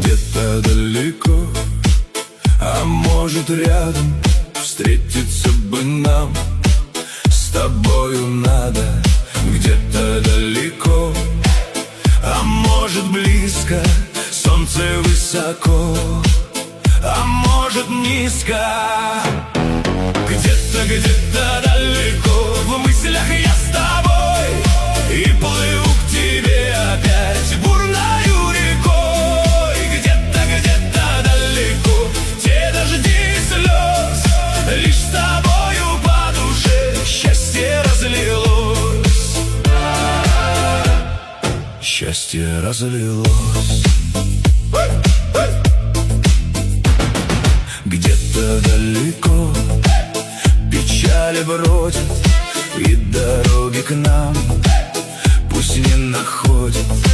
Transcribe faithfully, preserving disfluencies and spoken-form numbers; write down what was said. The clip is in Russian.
Где-то далеко, а может рядом, встретиться бы нам с тобою надо. Где-то далеко, а может близко, солнце высоко, а может низко. Где-то, где-то далеко, в мыслях я с тобой, и плыву к тебе опять бурною рекой. Где-то, где-то далеко, те дожди слез, лишь с тобою по душе счастье разлилось. Счастье разлилось. Где-то далеко печали бродят, и дороги к нам пусть не находят.